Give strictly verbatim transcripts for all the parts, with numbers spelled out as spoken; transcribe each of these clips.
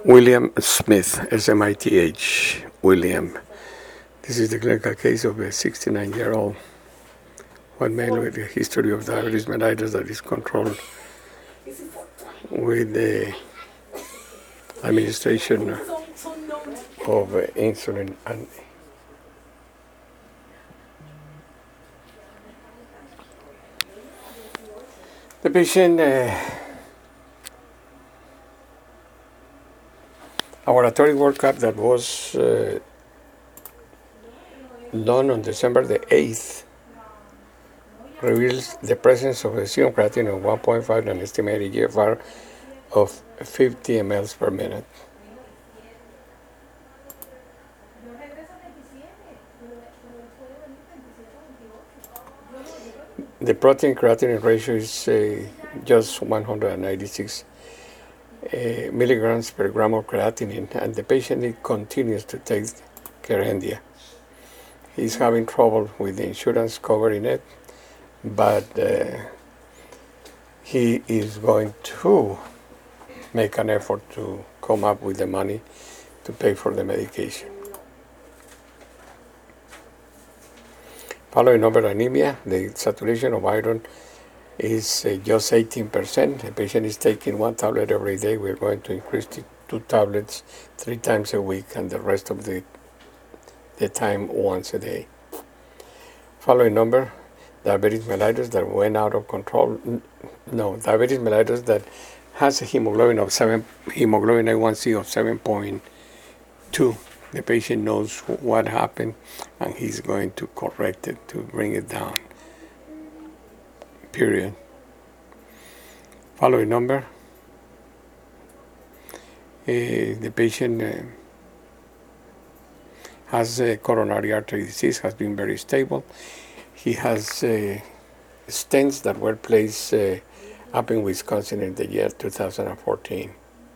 William Smith, S M I T H, William. This is the clinical case of a sixty-nine-year-old white male with a history of diabetes mellitus that is controlled with the administration of uh, insulin. And the patient uh, laboratory workup that was uh, done on December the eighth reveals the presence of a serum creatinine of one point five and estimated G F R of fifty milliliters per minute. The protein creatinine ratio is uh, just one hundred ninety-six uh, milligrams per gram of creatinine, and the patient continues to take Kerendia. He's having trouble with the insurance covering it, but uh, he is going to make an effort to come up with the money to pay for the medication. Following over anemia, the saturation of iron is uh, just eighteen percent. The patient is taking one tablet every day. We're going to increase to two tablets three times a week, and the rest of the, the time once a day. Following number, diabetes mellitus that went out of control. No, diabetes mellitus that has a hemoglobin of seven, hemoglobin A one C of seven point two. The patient knows what happened, and he's going to correct it to bring it down. Period. Following number, uh, the patient uh, has a coronary artery disease, has been very stable. He has uh, stents that were placed uh, up in Wisconsin in the year two thousand fourteen.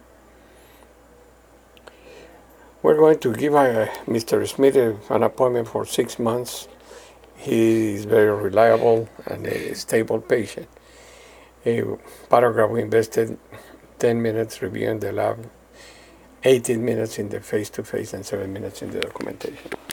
We're going to give uh, Mister Smith an appointment for six months. He is very reliable and a stable patient. A paragraph, we invested ten minutes reviewing the lab, eighteen minutes in the face-to-face, and seven minutes in the documentation.